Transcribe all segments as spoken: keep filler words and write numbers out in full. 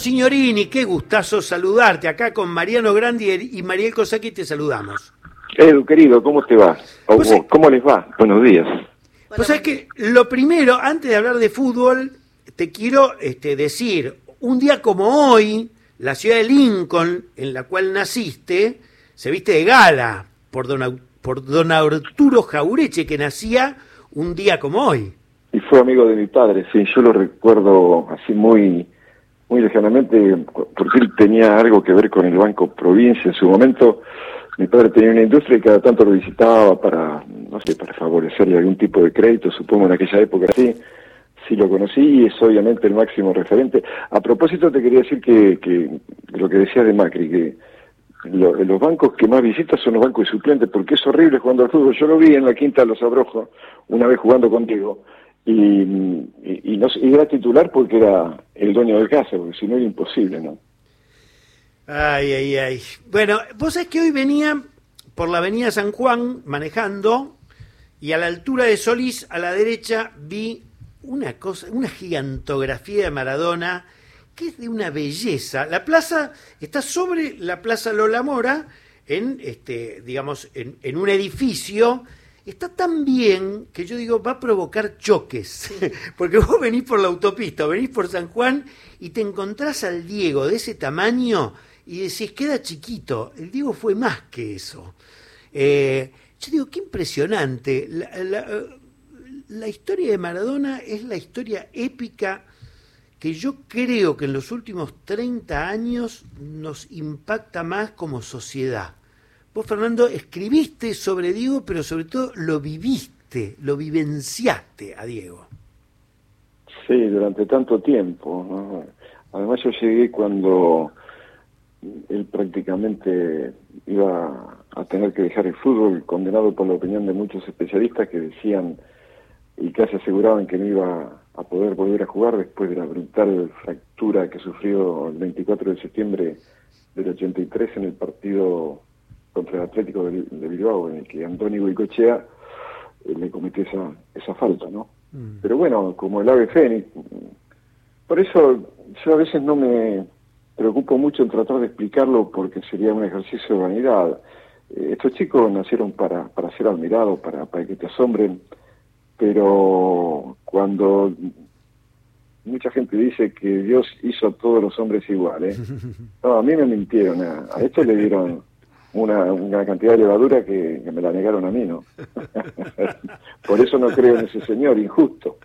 Signorini, qué gustazo saludarte. Acá con Mariano Grandi y Mariel Cosacchi te saludamos. Edu, querido, ¿cómo te va? O, Pues, ¿Cómo les va? Buenos días. Pues es que lo primero, antes de hablar de fútbol, te quiero este, decir, un día como hoy, la ciudad de Lincoln, en la cual naciste, se viste de gala por don, por don Arturo Jaureche, que nacía un día como hoy. Y fue amigo de mi padre, sí, yo lo recuerdo así muy muy lejanamente, porque él tenía algo que ver con el Banco Provincia en su momento. Mi padre tenía una industria y cada tanto lo visitaba para, no sé, para favorecerle algún tipo de crédito, supongo en aquella época así. Sí lo conocí y es obviamente el máximo referente. A propósito te quería decir que, que lo que decías de Macri, que lo, los bancos que más visitas son los bancos de suplentes, porque es horrible jugando al fútbol. Yo lo vi en la Quinta de los Abrojos, una vez jugando contigo, y, y, y, no, y era titular porque era el dueño del casa, porque si no era imposible, ¿no? Ay, ay, ay. Bueno, vos sabés que hoy venía por la avenida San Juan manejando y a la altura de Solís, a la derecha, vi una cosa, una gigantografía de Maradona que es de una belleza. La plaza está sobre la Plaza Lola Mora, en este, digamos, en, en un edificio. Está tan bien que yo digo, va a provocar choques, porque vos venís por la autopista, venís por San Juan y te encontrás al Diego de ese tamaño y decís, queda chiquito. El Diego fue más que eso. Eh, yo digo, qué impresionante. La, la, la historia de Maradona es la historia épica que yo creo que en los últimos treinta años nos impacta más como sociedad. Vos, Fernando, escribiste sobre Diego, pero sobre todo lo viviste, lo vivenciaste a Diego. Sí, durante tanto tiempo, ¿no? Además yo llegué cuando él prácticamente iba a tener que dejar el fútbol, condenado por la opinión de muchos especialistas que decían y casi aseguraban que no iba a poder volver a jugar después de la brutal fractura que sufrió el veinticuatro de septiembre del ochenta y tres en el partido contra el Atlético de, de Bilbao, en el que Antonio Goicoechea eh, le cometió esa, esa falta, ¿no? Mm. Pero bueno, como el ave fénix, por eso yo a veces no me preocupo mucho en tratar de explicarlo porque sería un ejercicio de vanidad. Eh, estos chicos nacieron para, para ser admirados, para, para que te asombren, pero cuando mucha gente dice que Dios hizo a todos los hombres iguales, no, a mí me mintieron, a, a esto le dieron una, una cantidad de levadura que, que me la negaron a mí, ¿no? Por eso no creo en ese señor injusto.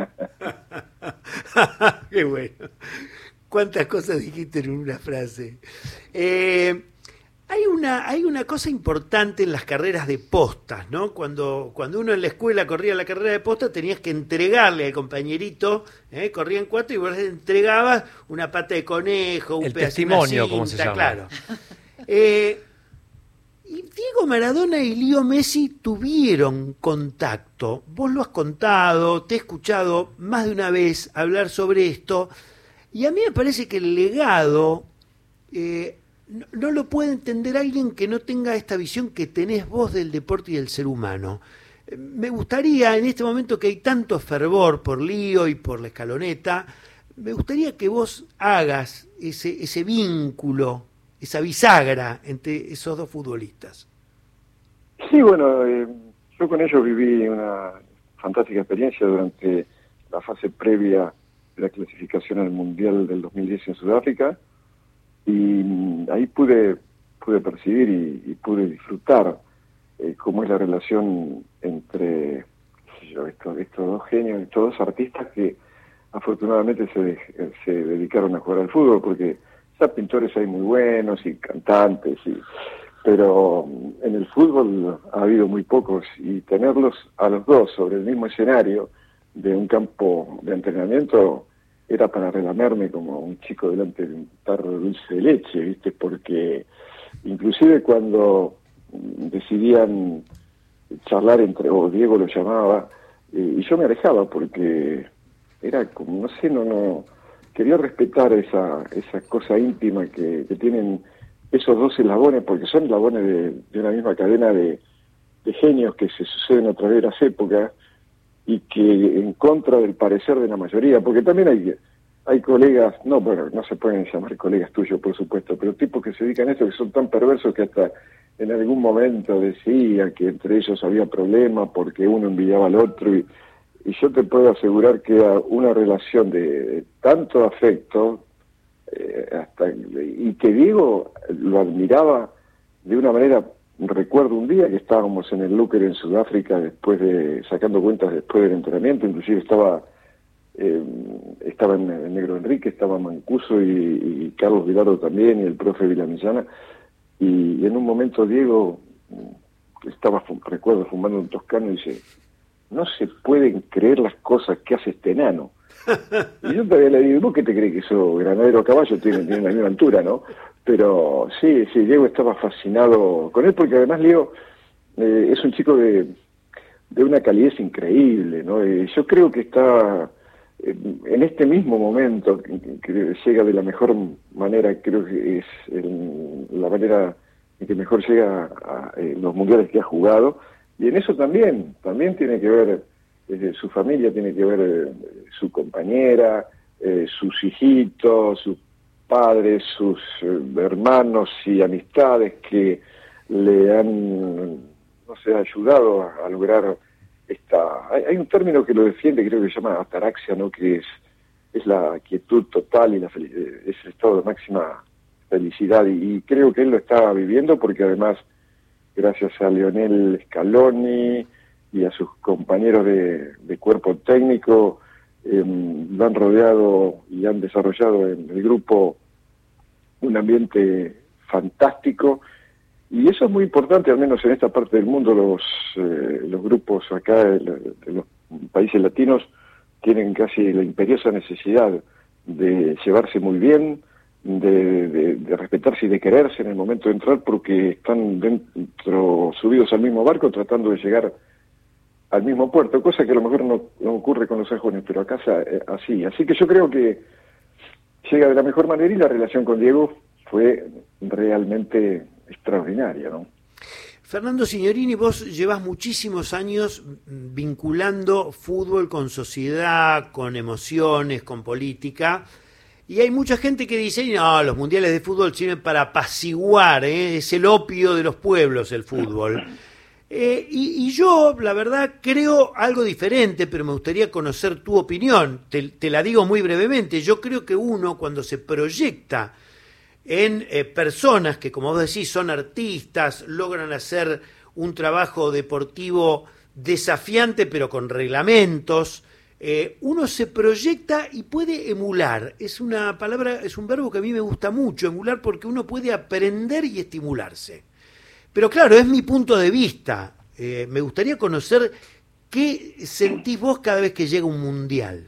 Qué bueno. Cuántas cosas dijiste en una frase. Eh, hay una hay una cosa importante en las carreras de postas, ¿no? Cuando cuando uno en la escuela corría la carrera de postas tenías que entregarle al compañerito, ¿eh? Corrían cuatro y vos le entregabas una pata de conejo, un el pedacito, testimonio, cinta, como se llama. Claro. Eh, y Diego Maradona y Leo Messi tuvieron contacto. Vos lo has contado, te he escuchado más de una vez hablar sobre esto. Y a mí me parece que el legado eh, no, no lo puede entender alguien que no tenga esta visión que tenés vos del deporte y del ser humano. Eh, me gustaría, en este momento que hay tanto fervor por Lío y por la Escaloneta, me gustaría que vos hagas ese, ese vínculo, esa bisagra entre esos dos futbolistas. Sí, bueno, eh, yo con ellos viví una fantástica experiencia durante la fase previa la clasificación al Mundial del dos mil diez en Sudáfrica, y ahí pude pude percibir y, y pude disfrutar eh, cómo es la relación entre qué sé yo, estos, estos dos genios, estos dos artistas que afortunadamente se, de, se dedicaron a jugar al fútbol, porque ya pintores hay muy buenos y cantantes, y, pero en el fútbol ha habido muy pocos, y tenerlos a los dos sobre el mismo escenario de un campo de entrenamiento era para relamerme como un chico delante de un tarro de dulce de leche, ¿viste? Porque inclusive cuando decidían charlar entre, o Diego lo llamaba, eh, y yo me alejaba porque era como, no sé, no, no, quería respetar esa, esa cosa íntima que, que tienen esos dos eslabones, porque son eslabones de, de una misma cadena de, de genios que se suceden a través de las épocas, y que en contra del parecer de la mayoría, porque también hay hay colegas, no, bueno, no se pueden llamar colegas tuyos, por supuesto, pero tipos que se dedican a esto que son tan perversos que hasta en algún momento decía que entre ellos había problemas porque uno envidiaba al otro y, y yo te puedo asegurar que era una relación de, de tanto afecto eh, hasta y que Diego lo admiraba de una manera. Recuerdo un día que estábamos en el Lúquer en Sudáfrica después de sacando cuentas después del entrenamiento, inclusive estaba eh, estaba en, en Negro Enrique, estaba Mancuso y, y Carlos Vilardo también y el profe Villamillana, y, y en un momento Diego estaba, recuerdo, fumando un toscano y dice: no se pueden creer las cosas que hace este enano. Y yo todavía le digo: ¿vos qué te crees que eso granadero a caballo tiene, tiene la misma altura, no? Pero sí, sí, Diego estaba fascinado con él porque además Leo eh, es un chico de, de una calidez increíble, ¿no? Eh, yo creo que está eh, en este mismo momento, que, que llega de la mejor manera, creo que es el, la manera en que mejor llega a, a eh, los mundiales que ha jugado, y en eso también, también tiene que ver eh, su familia, tiene que ver eh, su compañera, eh, sus hijitos, sus padres, sus eh, hermanos y amistades que le han, no sé, ayudado a, a lograr esta... Hay, hay un término que lo defiende, creo que se llama ataraxia, ¿no? Que es, es la quietud total y la fel- es el estado de máxima felicidad, y, y creo que él lo está viviendo porque además, gracias a Lionel Scaloni y a sus compañeros de, de cuerpo técnico, Eh, lo han rodeado y han desarrollado en el grupo un ambiente fantástico, y eso es muy importante, al menos en esta parte del mundo. Los eh, los grupos acá de, de los países latinos tienen casi la imperiosa necesidad de llevarse muy bien, de, de, de respetarse y de quererse en el momento de entrar, porque están dentro, subidos al mismo barco, tratando de llegar al mismo puerto, cosa que a lo mejor no, no ocurre con los sajones, pero acá eh, así. Así que yo creo que llega de la mejor manera, y la relación con Diego fue realmente extraordinaria, ¿no? Fernando Signorini, vos llevas muchísimos años vinculando fútbol con sociedad, con emociones, con política, y hay mucha gente que dice: no, los mundiales de fútbol sirven para apaciguar, ¿eh? Es el opio de los pueblos el fútbol. Eh, y, y yo, la verdad, creo algo diferente, pero me gustaría conocer tu opinión. Te, te la digo muy brevemente. Yo creo que uno, cuando se proyecta en eh, personas que, como vos decís, son artistas, logran hacer un trabajo deportivo desafiante, pero con reglamentos, eh, uno se proyecta y puede emular. Es una palabra, es un verbo que a mí me gusta mucho, emular, porque uno puede aprender y estimularse. Pero claro, es mi punto de vista. Eh, me gustaría conocer qué sentís vos cada vez que llega un mundial.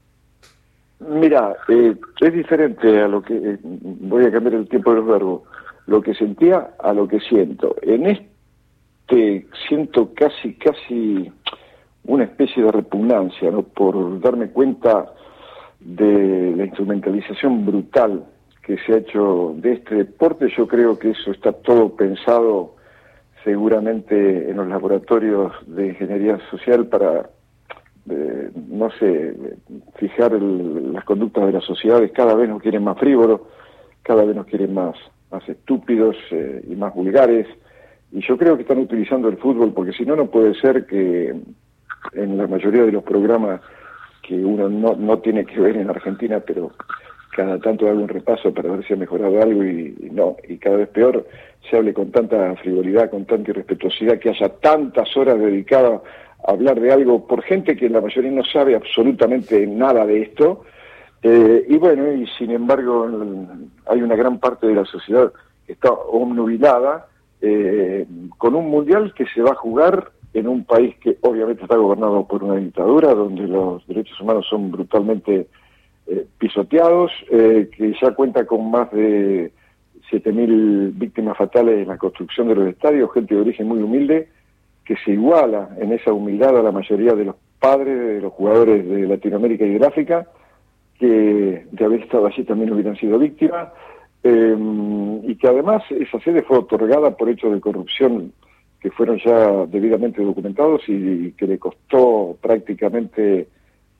Mira, eh, es diferente a lo que... Eh, voy a cambiar el tiempo de los verbos. Lo que sentía a lo que siento. En este siento casi, casi una especie de repugnancia, ¿no? Por darme cuenta de la instrumentalización brutal que se ha hecho de este deporte. Yo creo que eso está todo pensado seguramente en los laboratorios de ingeniería social para, eh, no sé, fijar el, las conductas de las sociedades. Cada vez nos quieren más frívolos, cada vez nos quieren más, más estúpidos eh, y más vulgares, y yo creo que están utilizando el fútbol, porque si no, no puede ser que en la mayoría de los programas que uno no, no tiene que ver en Argentina, pero cada tanto hago un repaso para ver si ha mejorado algo, y, y no, y cada vez peor, se hable con tanta frivolidad, con tanta irrespetuosidad, que haya tantas horas dedicadas a hablar de algo por gente que la mayoría no sabe absolutamente nada de esto, eh, y bueno, y sin embargo hay una gran parte de la sociedad que está obnubilada eh, con un mundial que se va a jugar en un país que obviamente está gobernado por una dictadura, donde los derechos humanos son brutalmente eh, pisoteados, eh, que ya cuenta con más de siete mil víctimas fatales en la construcción de los estadios, gente de origen muy humilde, que se iguala en esa humildad a la mayoría de los padres de los jugadores de Latinoamérica y de África, que de haber estado allí también hubieran sido víctimas, eh, y que además esa sede fue otorgada por hechos de corrupción que fueron ya debidamente documentados y que le costó prácticamente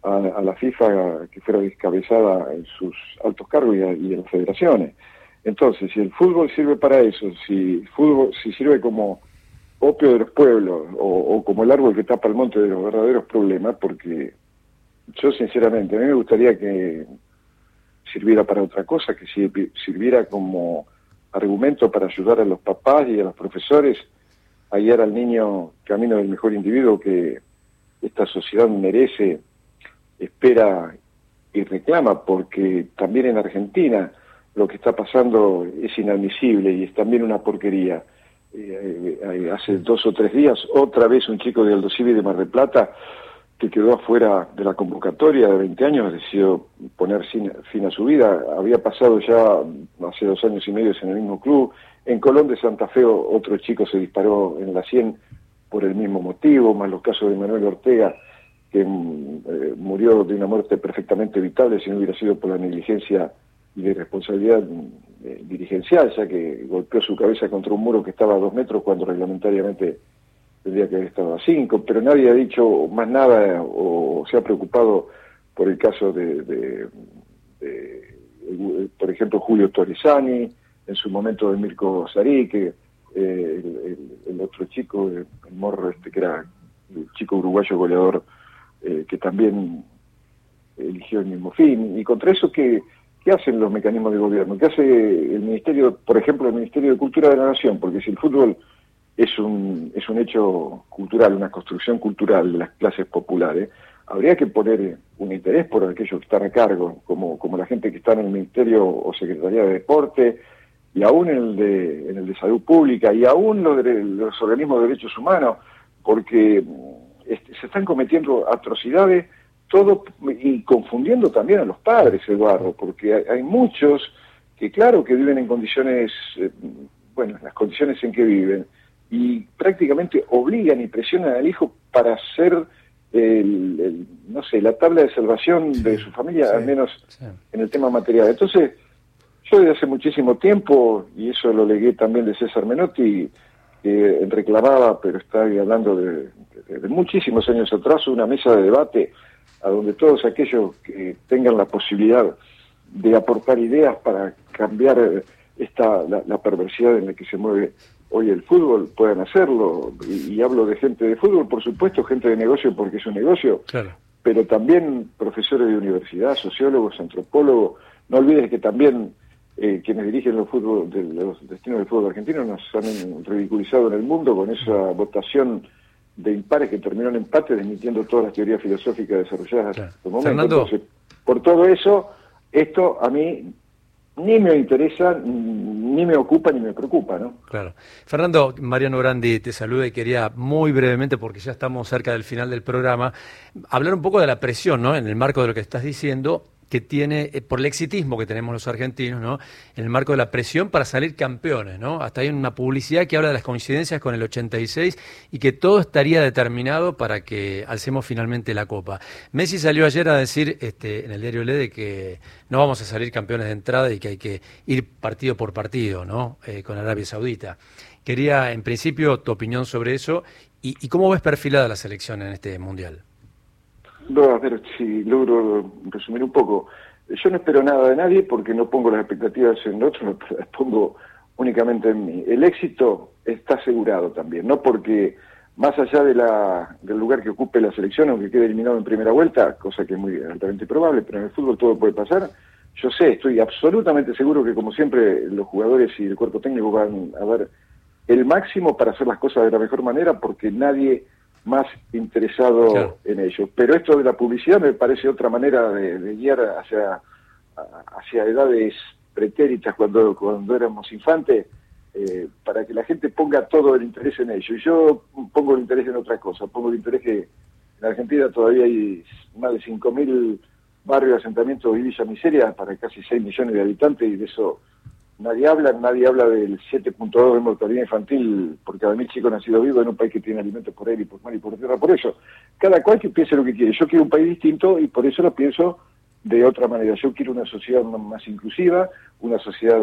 a, a la FIFA que fuera descabezada en sus altos cargos y, a, y en las federaciones. Entonces, si el fútbol sirve para eso, si el fútbol si sirve como opio de los pueblos o, o como el árbol que tapa el monte de los verdaderos problemas, porque yo sinceramente, a mí me gustaría que sirviera para otra cosa, que sirviera como argumento para ayudar a los papás y a los profesores a guiar al niño camino del mejor individuo que esta sociedad merece, espera y reclama, porque también en Argentina lo que está pasando es inadmisible y es también una porquería. Eh, eh, hace dos o tres días, otra vez un chico de Aldo Civi de Mar del Plata, que quedó afuera de la convocatoria de veinte años, decidió poner fin, fin a su vida. Había pasado ya hace dos años y medio en el mismo club. En Colón de Santa Fe otro chico se disparó en la sien por el mismo motivo, más los casos de Manuel Ortega, que eh, murió de una muerte perfectamente evitable si no hubiera sido por la negligencia y de responsabilidad eh, dirigencial, ya que golpeó su cabeza contra un muro que estaba a dos metros cuando reglamentariamente tendría que haber estado a cinco, pero nadie ha dicho más nada o, o se ha preocupado por el caso de, de, de, de por ejemplo, Julio Torresani, en su momento de Mirko Sarí, que eh, el, el, el otro chico, el morro este que era el chico uruguayo goleador, eh, que también eligió el mismo fin. Y contra eso, ¿qué, qué hacen los mecanismos de gobierno? ¿Qué hace el Ministerio, por ejemplo, el Ministerio de Cultura de la Nación? Porque si el fútbol es un es un hecho cultural, una construcción cultural de las clases populares, habría que poner un interés por aquellos que están a cargo, como como la gente que está en el Ministerio o Secretaría de Deporte, y aún en el de en el de Salud Pública, y aún los, de, los organismos de derechos humanos, porque este, se están cometiendo atrocidades, todo, y confundiendo también a los padres, Eduardo, porque hay, hay muchos que claro que viven en condiciones, eh, bueno, las condiciones en que viven, y prácticamente obligan y presionan al hijo para hacer el, el, no sé, la tabla de salvación sí, de su familia, sí, al menos sí. En el tema material. Entonces, yo desde hace muchísimo tiempo, y eso lo legué también de César Menotti, que reclamaba, pero está hablando de, de, de muchísimos años atrás, una mesa de debate a donde todos aquellos que tengan la posibilidad de aportar ideas para cambiar esta la, la perversidad en la que se mueve hoy el fútbol puedan hacerlo, y, y hablo de gente de fútbol, por supuesto, gente de negocio porque es un negocio, claro, pero también profesores de universidad, sociólogos, antropólogos. No olvides que también eh, quienes dirigen los fútbol, de, los destinos del fútbol argentino nos han ridiculizado en el mundo con esa votación de impares que terminó en empate, desmintiendo todas las teorías filosóficas desarrolladas claro. hasta el momento. Fernando. Entonces, por todo eso, esto a mí ni me interesa, ni me ocupa, ni me preocupa, ¿no? Claro. Fernando, Mariano Grandi te saluda y quería muy brevemente, porque ya estamos cerca del final del programa, hablar un poco de la presión, ¿no?, en el marco de lo que estás diciendo, que tiene, eh, por el exitismo que tenemos los argentinos, ¿no?, en el marco de la presión para salir campeones, ¿no? Hasta hay una publicidad que habla de las coincidencias con el ochenta y seis y que todo estaría determinado para que alcemos finalmente la Copa. Messi salió ayer a decir este, en el diario Le de que no vamos a salir campeones de entrada y que hay que ir partido por partido, ¿no?, eh, con Arabia Saudita. Quería, en principio, tu opinión sobre eso y, y cómo ves perfilada la selección en este Mundial. No, a ver si logro resumir un poco. Yo no espero nada de nadie porque no pongo las expectativas en otros, las pongo únicamente en mí. El éxito está asegurado también, no porque más allá de la, del lugar que ocupe la selección, aunque quede eliminado en primera vuelta, cosa que es muy altamente probable, pero en el fútbol todo puede pasar. Yo sé, estoy absolutamente seguro que como siempre los jugadores y el cuerpo técnico van a dar el máximo para hacer las cosas de la mejor manera, porque nadie más interesado claro. en ello. Pero esto de la publicidad me parece otra manera de, de guiar hacia, hacia edades pretéritas cuando, cuando éramos infantes, eh, para que la gente ponga todo el interés en ello. Y yo pongo el interés en otra cosa, pongo el interés que en Argentina todavía hay más de cinco mil barrios, asentamientos y villa miseria para casi seis millones de habitantes, y de eso nadie habla. Nadie habla del siete punto dos de mortalidad infantil por cada mil chicos nacidos vivos en un país que tiene alimentos por aire y por mar y por tierra. Por eso, cada cual que piense lo que quiere. Yo quiero un país distinto y por eso lo pienso de otra manera. Yo quiero una sociedad más inclusiva, una sociedad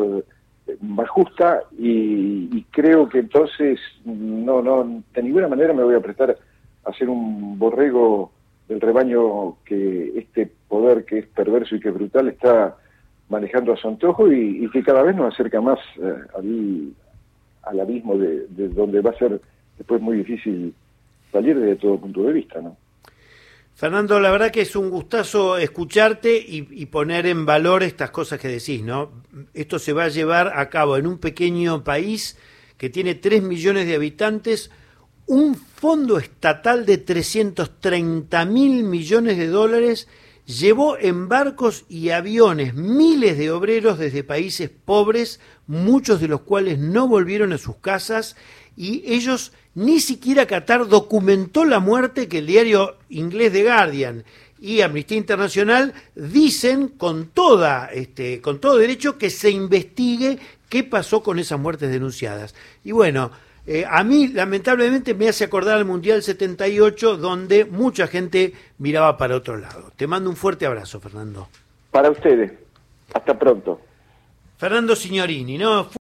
más justa, y, y creo que entonces no, no, de ninguna manera me voy a prestar a ser un borrego del rebaño que este poder que es perverso y que es brutal está manejando a su antojo y, y que cada vez nos acerca más eh, al, al abismo de, de donde va a ser después muy difícil salir desde todo punto de vista, ¿no? Fernando, la verdad que es un gustazo escucharte y, y poner en valor estas cosas que decís, ¿no? Esto se va a llevar a cabo en un pequeño país que tiene tres millones de habitantes, un fondo estatal de trescientos treinta mil millones de dólares llevó en barcos y aviones miles de obreros desde países pobres, muchos de los cuales no volvieron a sus casas, y ellos, ni siquiera Qatar documentó la muerte, que el diario inglés The Guardian y Amnistía Internacional dicen con toda este con todo derecho que se investigue qué pasó con esas muertes denunciadas. Y bueno, eh, a mí lamentablemente me hace acordar al Mundial setenta y ocho, donde mucha gente miraba para otro lado. Te mando un fuerte abrazo, Fernando. Para ustedes. Hasta pronto. Fernando Signorini, ¿no?